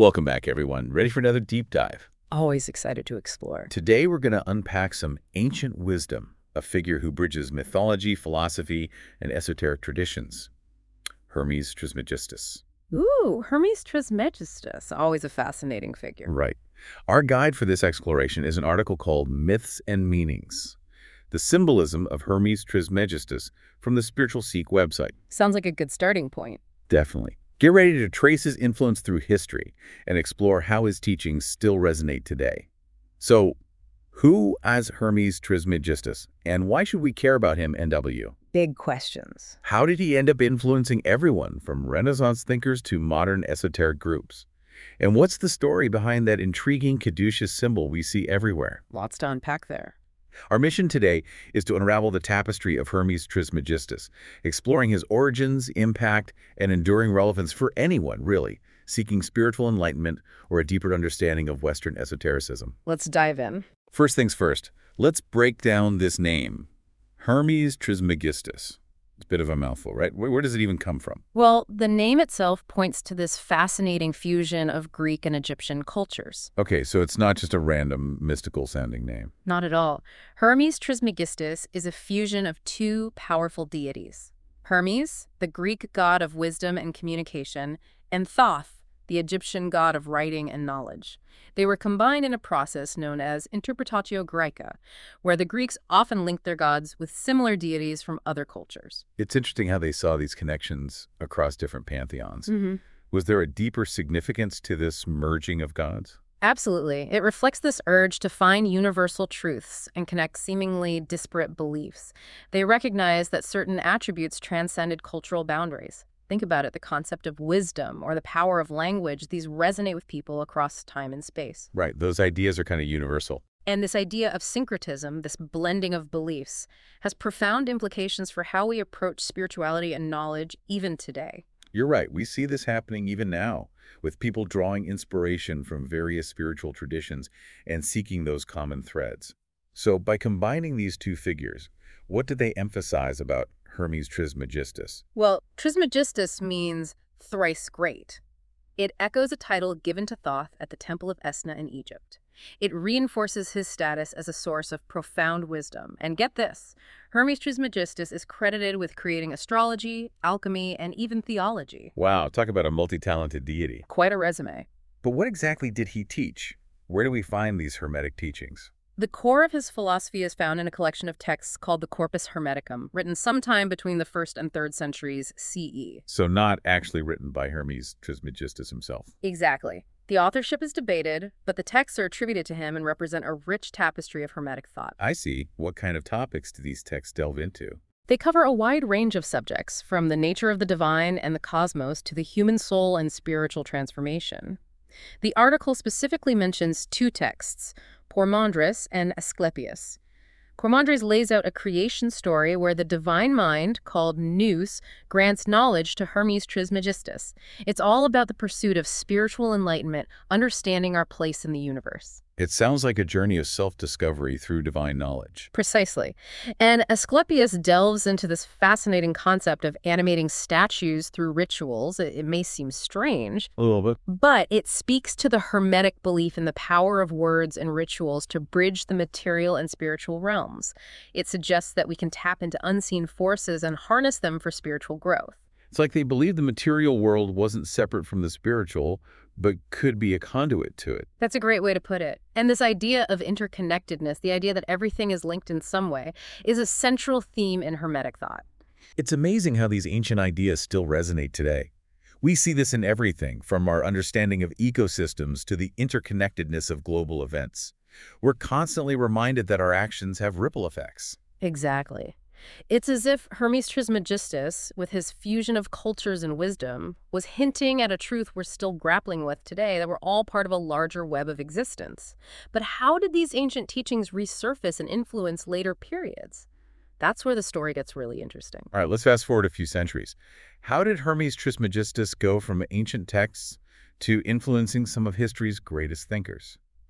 Welcome back, everyone. Ready for another deep dive? Always excited to explore. Today, we're going to unpack some ancient wisdom, a figure who bridges mythology, philosophy, and esoteric traditions. Hermes Trismegistus. Ooh, Hermes Trismegistus, always a fascinating figure. Right. Our guide for this exploration is an article called Myths and Meanings: The Symbolism of Hermes Trismegistus from the Spiritual Seek website. Sounds like a good starting point. Definitely. Get ready to trace his influence through history and explore how his teachings still resonate today. So, who is Hermes Trismegistus, and why should we care about him, NW? Big questions. How did he end up influencing everyone, from Renaissance thinkers to modern esoteric groups? And what's the story behind that intriguing caduceus symbol we see everywhere? Lots to unpack there. Our mission today is to unravel the tapestry of Hermes Trismegistus, exploring his origins, impact, and enduring relevance for anyone, really, seeking spiritual enlightenment or a deeper understanding of Western esotericism. Let's dive in. First things first, let's break down this name, Hermes Trismegistus. It's a bit of a mouthful, right? Where does it even come from? Well, the name itself points to this fascinating fusion of Greek and Egyptian cultures. Okay, so it's not just a random mystical-sounding name. Not at all. Hermes Trismegistus is a fusion of two powerful deities. Hermes, the Greek god of wisdom and communication, and Thoth, the Egyptian god of writing and knowledge. They were combined in a process known as Interpretatio Graeca, where the Greeks often linked their gods with similar deities from other cultures. It's interesting how they saw these connections across different pantheons. Mm-hmm. Was there a deeper significance to this merging of gods? Absolutely. It reflects this urge to find universal truths and connect seemingly disparate beliefs. They recognize that certain attributes transcended cultural boundaries. Think about it, the concept of wisdom or the power of language, these resonate with people across time and space. Right, those ideas are kind of universal. And this idea of syncretism, this blending of beliefs, has profound implications for how we approach spirituality and knowledge even today. You're right, we see this happening even now, with people drawing inspiration from various spiritual traditions and seeking those common threads. So by combining these two figures, what did they emphasize about Hermes Trismegistus? Well, Trismegistus means thrice great. It echoes a title given to Thoth at the Temple of Esna in Egypt. It reinforces his status as a source of profound wisdom. And get this, Hermes Trismegistus is credited with creating astrology, alchemy, and even theology. Wow, talk about a multi-talented deity. Quite a resume. But what exactly did he teach? Where do we find these Hermetic teachings? The core of his philosophy is found in a collection of texts called the Corpus Hermeticum, written sometime between the 1st and 3rd centuries CE. So not actually written by Hermes Trismegistus himself. Exactly. The authorship is debated, but the texts are attributed to him and represent a rich tapestry of Hermetic thought. I see. What kind of topics do these texts delve into? They cover a wide range of subjects, from the nature of the divine and the cosmos to the human soul and spiritual transformation. The article specifically mentions two texts, Pormandris and Asclepius. Pormandris lays out a creation story where the divine mind, called Nous, grants knowledge to Hermes Trismegistus. It's all about the pursuit of spiritual enlightenment, understanding our place in the universe. It sounds like a journey of self-discovery through divine knowledge. Precisely. And Asclepius delves into this fascinating concept of animating statues through rituals. It may seem strange, A little bit. but it speaks to the Hermetic belief in the power of words and rituals to bridge the material and spiritual realms. It suggests that we can tap into unseen forces and harness them for spiritual growth. It's like they believed the material world wasn't separate from the spiritual, but could be a conduit to it. That's a great way to put it. And this idea of interconnectedness, the idea that everything is linked in some way, is a central theme in Hermetic thought. It's amazing how these ancient ideas still resonate today. We see this in everything, from our understanding of ecosystems to the interconnectedness of global events. We're constantly reminded that our actions have ripple effects. Exactly. It's as if Hermes Trismegistus, with his fusion of cultures and wisdom, was hinting at a truth we're still grappling with today, that we're all part of a larger web of existence. But how did these ancient teachings resurface and influence later periods? That's where the story gets really interesting. All right, let's fast forward a few centuries. How did Hermes Trismegistus go from ancient texts to influencing some of history's greatest thinkers?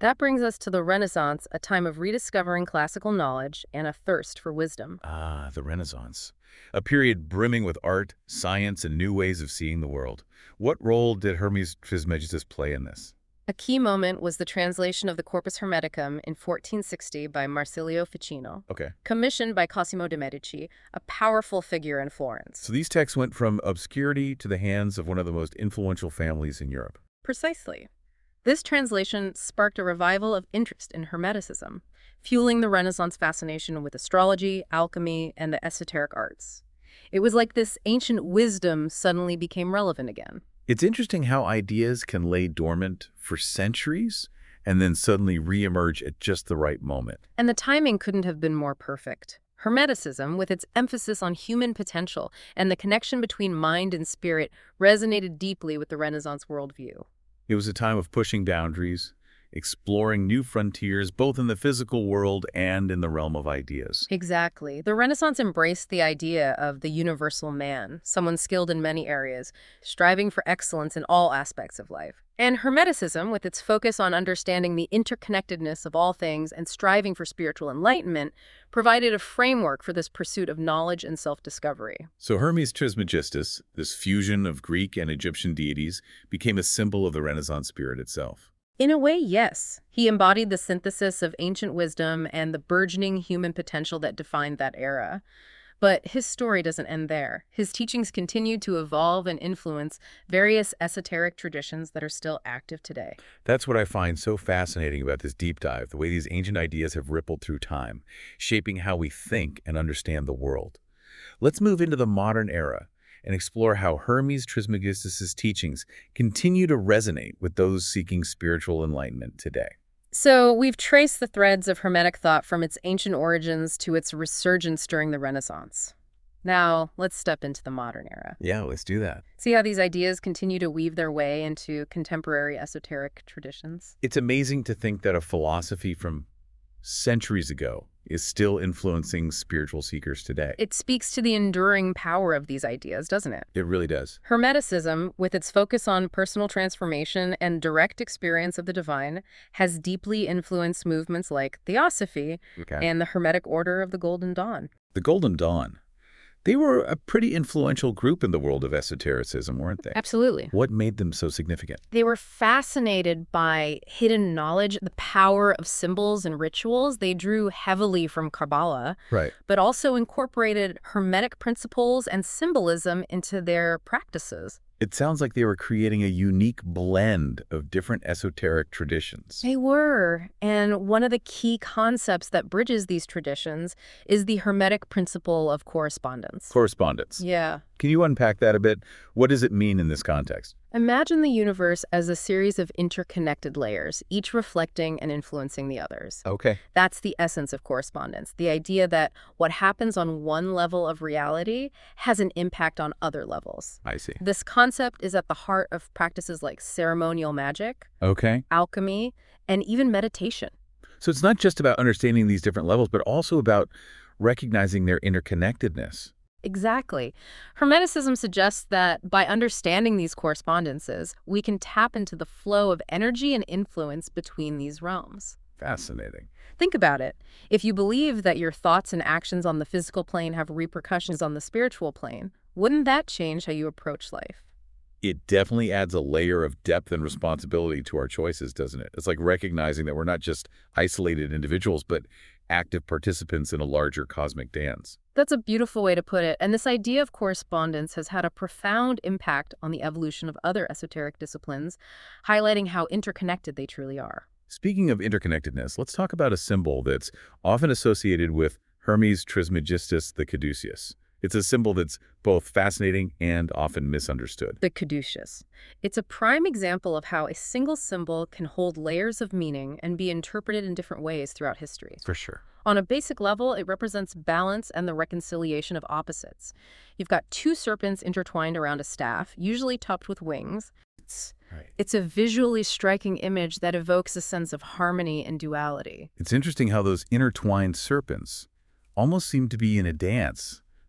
That brings us to the Renaissance, a time of rediscovering classical knowledge and a thirst for wisdom. Ah, the Renaissance. A period brimming with art, science, and new ways of seeing the world. What role did Hermes Trismegistus play in this? A key moment was the translation of the Corpus Hermeticum in 1460 by Marsilio Ficino, Okay. commissioned by Cosimo de' Medici, a powerful figure in Florence. So these texts went from obscurity to the hands of one of the most influential families in Europe. Precisely. This translation sparked a revival of interest in Hermeticism, fueling the Renaissance fascination with astrology, alchemy, and the esoteric arts. It was like this ancient wisdom suddenly became relevant again. It's interesting how ideas can lay dormant for centuries and then suddenly reemerge at just the right moment. And the timing couldn't have been more perfect. Hermeticism, with its emphasis on human potential and the connection between mind and spirit, resonated deeply with the Renaissance worldview. It was a time of pushing boundaries, exploring new frontiers, both in the physical world and in the realm of ideas. Exactly. The Renaissance embraced the idea of the universal man, someone skilled in many areas, striving for excellence in all aspects of life. And Hermeticism, with its focus on understanding the interconnectedness of all things and striving for spiritual enlightenment, provided a framework for this pursuit of knowledge and self-discovery. So Hermes Trismegistus, this fusion of Greek and Egyptian deities, became a symbol of the Renaissance spirit itself. In a way, yes. He embodied the synthesis of ancient wisdom and the burgeoning human potential that defined that era. But his story doesn't end there. His teachings continued to evolve and influence various esoteric traditions that are still active today. That's what I find so fascinating about this deep dive, the way these ancient ideas have rippled through time, shaping how we think and understand the world. Let's move into the modern era and explore how Hermes Trismegistus's teachings continue to resonate with those seeking spiritual enlightenment today. So we've traced the threads of Hermetic thought from its ancient origins to its resurgence during the Renaissance. Now, let's step into the modern era. Yeah, let's do that. See how these ideas continue to weave their way into contemporary esoteric traditions? It's amazing to think that a philosophy from centuries ago is still influencing spiritual seekers today. It speaks to the enduring power of these ideas, doesn't it? It really does. Hermeticism, with its focus on personal transformation and direct experience of the divine, has deeply influenced movements like Theosophy and the Hermetic Order of the Golden Dawn. The Golden Dawn. They were a pretty influential group in the world of esotericism, weren't they? Absolutely. What made them so significant? They were fascinated by hidden knowledge, the power of symbols and rituals. They drew heavily from Kabbalah, Right. but also incorporated Hermetic principles and symbolism into their practices. It sounds like they were creating a unique blend of different esoteric traditions. They were. And one of the key concepts that bridges these traditions is the Hermetic principle of correspondence. Correspondence. Yeah. Can you unpack that a bit? What does it mean in this context? Imagine the universe as a series of interconnected layers, each reflecting and influencing the others. Okay. That's the essence of correspondence, the idea that what happens on one level of reality has an impact on other levels. I see. This concept is at the heart of practices like ceremonial magic, Okay. alchemy, and even meditation. So it's not just about understanding these different levels, but also about recognizing their interconnectedness. Exactly. Hermeticism suggests that by understanding these correspondences, we can tap into the flow of energy and influence between these realms. Fascinating. Think about it. If you believe that your thoughts and actions on the physical plane have repercussions on the spiritual plane, wouldn't that change how you approach life? It definitely adds a layer of depth and responsibility to our choices, doesn't it? It's like recognizing that we're not just isolated individuals, but active participants in a larger cosmic dance. That's a beautiful way to put it, and this idea of correspondence has had a profound impact on the evolution of other esoteric disciplines, highlighting how interconnected they truly are. Speaking of interconnectedness, let's talk about a symbol that's often associated with Hermes Trismegistus the caduceus. It's a symbol that's both fascinating and often misunderstood. The caduceus. It's a prime example of how a single symbol can hold layers of meaning and be interpreted in different ways throughout history. For sure. On a basic level, it represents balance and the reconciliation of opposites. You've got two serpents intertwined around a staff, usually topped with wings. It's a visually striking image that evokes a sense of harmony and duality. It's interesting how those intertwined serpents almost seem to be in a dance,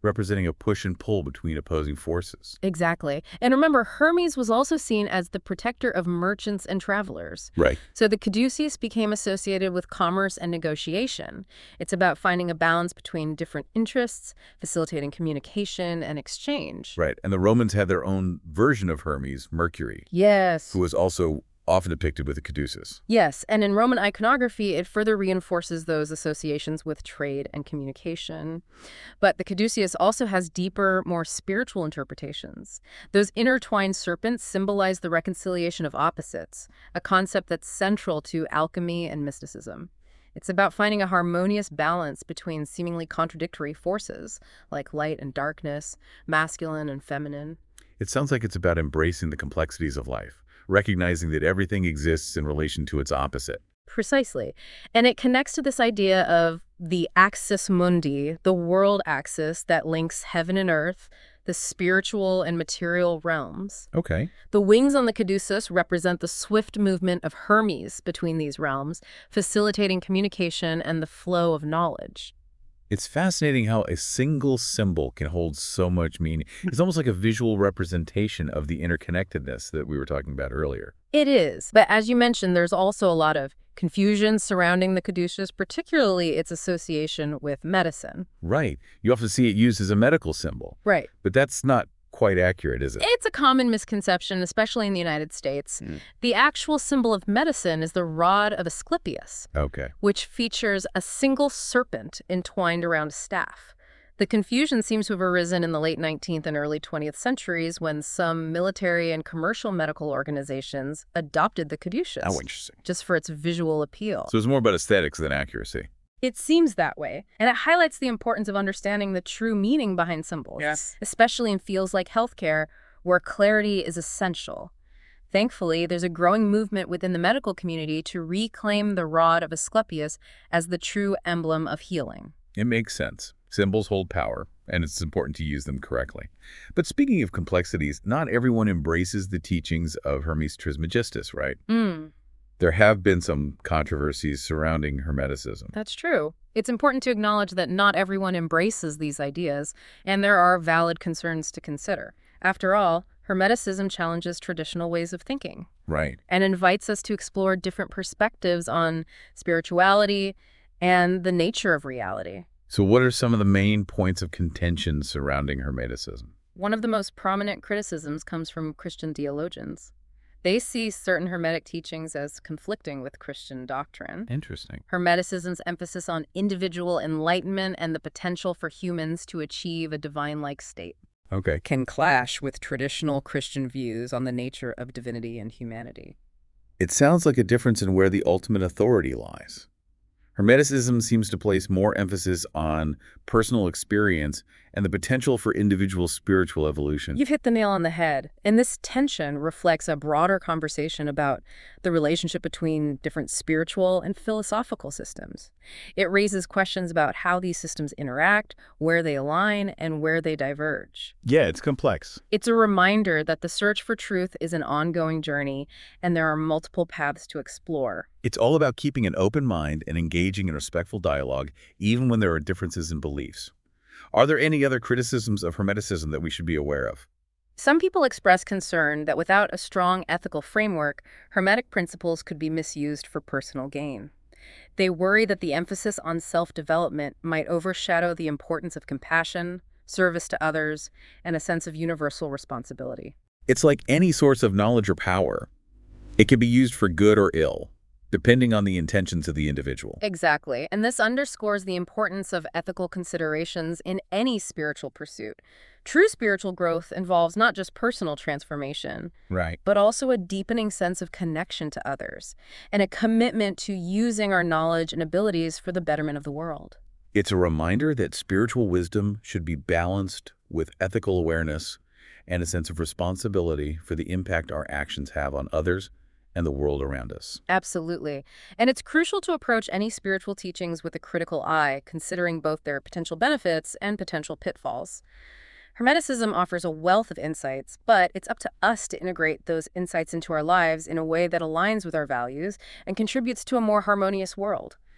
representing a push and pull between opposing forces. Exactly. And remember, Hermes was also seen as the protector of merchants and travelers. Right. So the caduceus became associated with commerce and negotiation. It's about finding a balance between different interests, facilitating communication and exchange. Right. And the Romans had their own version of Hermes, Mercury, Yes. who was also often depicted with a caduceus. Yes, and in Roman iconography, it further reinforces those associations with trade and communication. But the caduceus also has deeper, more spiritual interpretations. Those intertwined serpents symbolize the reconciliation of opposites, a concept that's central to alchemy and mysticism. It's about finding a harmonious balance between seemingly contradictory forces, like light and darkness, masculine and feminine. It sounds like it's about embracing the complexities of life, recognizing that everything exists in relation to its opposite. Precisely. And it connects to this idea of the axis mundi, the world axis that links heaven and earth, the spiritual and material realms. Okay. The wings on the caduceus represent the swift movement of Hermes between these realms, facilitating communication and the flow of knowledge. It's fascinating how a single symbol can hold so much meaning. It's almost like a visual representation of the interconnectedness that we were talking about earlier. It is. But as you mentioned, there's also a lot of confusion surrounding the caduceus, particularly its association with medicine. Right. You often see it used as a medical symbol. Right. But that's not quite accurate, is it? It's a common misconception, especially in the United States. The actual symbol of medicine is the rod of Asclepius, Okay. which features a single serpent entwined around a staff. The confusion seems to have arisen in the late 19th and early 20th centuries when some military and commercial medical organizations adopted the caduceus Oh, interesting. just for its visual appeal. So it's more about aesthetics than accuracy. It seems that way, and it highlights the importance of understanding the true meaning behind symbols, Yes. especially in fields like healthcare, where clarity is essential. Thankfully, there's a growing movement within the medical community to reclaim the rod of Asclepius as the true emblem of healing. It makes sense. Symbols hold power, and it's important to use them correctly. But speaking of complexities, not everyone embraces the teachings of Hermes Trismegistus, right? There have been some controversies surrounding Hermeticism. That's true. It's important to acknowledge that not everyone embraces these ideas, and there are valid concerns to consider. After all, Hermeticism challenges traditional ways of thinking Right. and invites us to explore different perspectives on spirituality and the nature of reality. So what are some of the main points of contention surrounding Hermeticism? One of the most prominent criticisms comes from Christian theologians. They see certain Hermetic teachings as conflicting with Christian doctrine. Interesting. Hermeticism's emphasis on individual enlightenment and the potential for humans to achieve a divine-like state Okay. can clash with traditional Christian views on the nature of divinity and humanity. It sounds like a difference in where the ultimate authority lies. Hermeticism seems to place more emphasis on personal experience and the potential for individual spiritual evolution. You've hit the nail on the head, and this tension reflects a broader conversation about the relationship between different spiritual and philosophical systems. It raises questions about how these systems interact, where they align, and where they diverge. Yeah, it's complex. It's a reminder that the search for truth is an ongoing journey, and there are multiple paths to explore. It's all about keeping an open mind and engaging in respectful dialogue, even when there are differences in beliefs. Are there any other criticisms of Hermeticism that we should be aware of? Some people express concern that without a strong ethical framework, Hermetic principles could be misused for personal gain. They worry that the emphasis on self-development might overshadow the importance of compassion, service to others, and a sense of universal responsibility. It's like any source of knowledge or power. It can be used for good or ill, depending on the intentions of the individual. Exactly. And this underscores the importance of ethical considerations in any spiritual pursuit. True spiritual growth involves not just personal transformation, Right. but also a deepening sense of connection to others and a commitment to using our knowledge and abilities for the betterment of the world. It's a reminder that spiritual wisdom should be balanced with ethical awareness and a sense of responsibility for the impact our actions have on others and the world around us. Absolutely. And it's crucial to approach any spiritual teachings with a critical eye, considering both their potential benefits and potential pitfalls. Hermeticism offers a wealth of insights, but it's up to us to integrate those insights into our lives in a way that aligns with our values and contributes to a more harmonious world.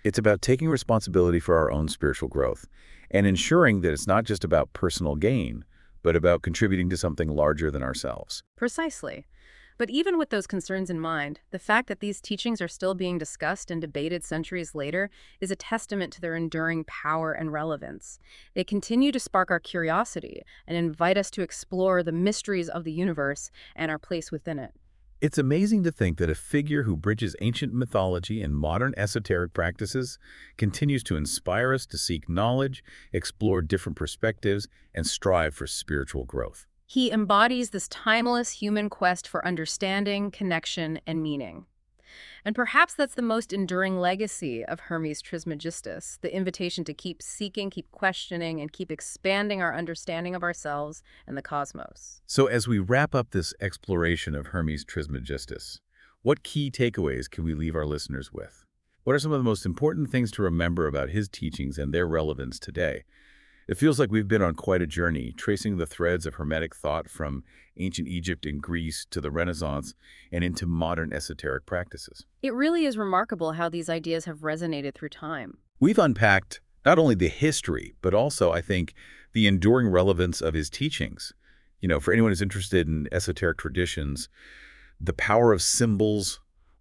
It's about taking responsibility for our own spiritual growth and ensuring that it's not just about personal gain, but about contributing to something larger than ourselves. Precisely. But even with those concerns in mind, the fact that these teachings are still being discussed and debated centuries later is a testament to their enduring power and relevance. They continue to spark our curiosity and invite us to explore the mysteries of the universe and our place within it. It's amazing to think that a figure who bridges ancient mythology and modern esoteric practices continues to inspire us to seek knowledge, explore different perspectives, and strive for spiritual growth. He embodies this timeless human quest for understanding, connection, and meaning. And perhaps that's the most enduring legacy of Hermes Trismegistus, the invitation to keep seeking, keep questioning, and keep expanding our understanding of ourselves and the cosmos. So as we wrap up this exploration of Hermes Trismegistus, what key takeaways can we leave our listeners with? What are some of the most important things to remember about his teachings and their relevance today? It feels like we've been on quite a journey, tracing the threads of Hermetic thought from ancient Egypt and Greece to the Renaissance and into modern esoteric practices. It really is remarkable how these ideas have resonated through time. We've unpacked not only the history, but also, I think, the enduring relevance of his teachings. For anyone who's interested in esoteric traditions, the power of symbols,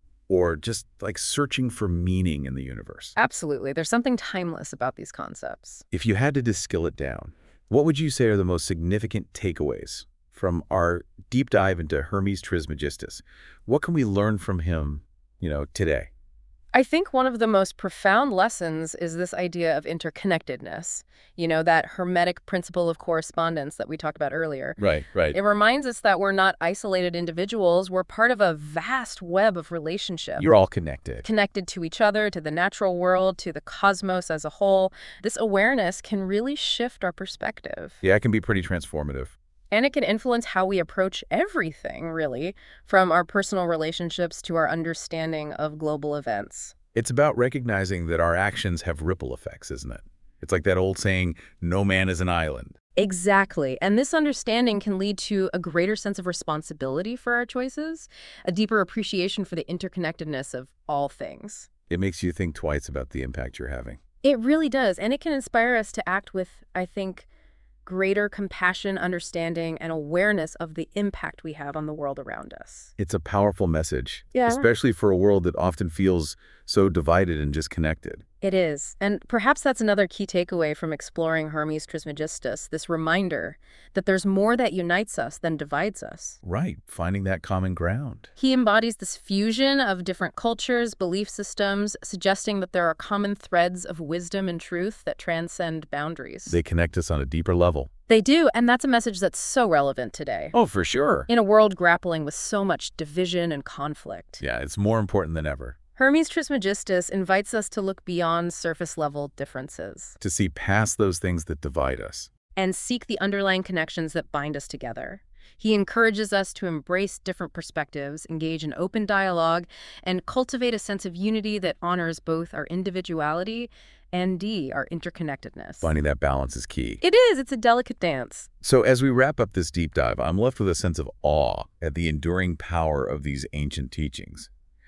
or just like searching for meaning in the universe. Absolutely. There's something timeless about these concepts. If you had to distill it down, what would you say are the most significant takeaways from our deep dive into Hermes Trismegistus? What can we learn from him, today? I think one of the most profound lessons is this idea of interconnectedness, that Hermetic principle of correspondence that we talked about earlier. Right. It reminds us that we're not isolated individuals. We're part of a vast web of relationships. You're all connected. Connected to each other, to the natural world, to the cosmos as a whole. This awareness can really shift our perspective. Yeah, it can be pretty transformative. And it can influence how we approach everything, really, from our personal relationships to our understanding of global events. It's about recognizing that our actions have ripple effects, isn't it? It's like that old saying, no man is an island. Exactly. And this understanding can lead to a greater sense of responsibility for our choices, a deeper appreciation for the interconnectedness of all things. It makes you think twice about the impact you're having. It really does. And it can inspire us to act with, I think, greater compassion, understanding, and awareness of the impact we have on the world around us. It's a powerful message, Yeah. especially for a world that often feels so divided and disconnected. It is. And perhaps that's another key takeaway from exploring Hermes Trismegistus, this reminder that there's more that unites us than divides us. Right, finding that common ground. He embodies this fusion of different cultures, belief systems, suggesting that there are common threads of wisdom and truth that transcend boundaries. They connect us on a deeper level. They do, and that's a message that's so relevant today. Oh, for sure. In a world grappling with so much division and conflict. Yeah, it's more important than ever. Hermes Trismegistus invites us to look beyond surface-level differences To see past those things that divide us. and seek the underlying connections that bind us together. He encourages us to embrace different perspectives, engage in open dialogue, and cultivate a sense of unity that honors both our individuality and our interconnectedness. Finding that balance is key. It is. It's a delicate dance. So as we wrap up this deep dive, I'm left with a sense of awe at the enduring power of these ancient teachings.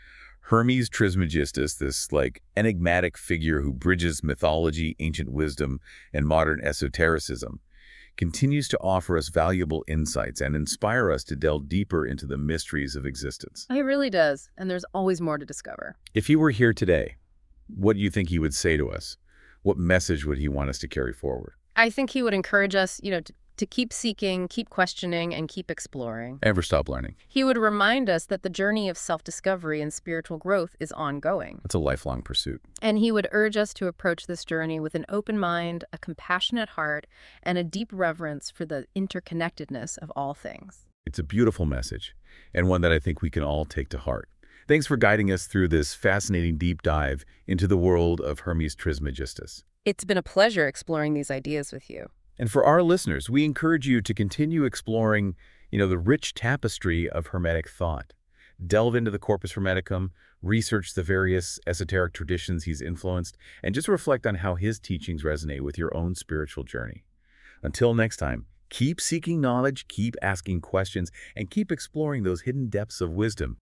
Hermes Trismegistus, this enigmatic figure who bridges mythology, ancient wisdom, and modern esotericism, continues to offer us valuable insights and inspire us to delve deeper into the mysteries of existence. It really does, and there's always more to discover. If he were here today, what do you think he would say to us? What message would he want us to carry forward? I think he would encourage us, to keep seeking, keep questioning, and keep exploring. Never stop learning. He would remind us that the journey of self-discovery and spiritual growth is ongoing. It's a lifelong pursuit. And he would urge us to approach this journey with an open mind, a compassionate heart, and a deep reverence for the interconnectedness of all things. It's a beautiful message, and one that I think we can all take to heart. Thanks for guiding us through this fascinating deep dive into the world of Hermes Trismegistus. It's been a pleasure exploring these ideas with you. And for our listeners, we encourage you to continue exploring, the rich tapestry of Hermetic thought. Delve into the Corpus Hermeticum, research the various esoteric traditions he's influenced, and just reflect on how his teachings resonate with your own spiritual journey. Until next time, keep seeking knowledge, keep asking questions, and keep exploring those hidden depths of wisdom.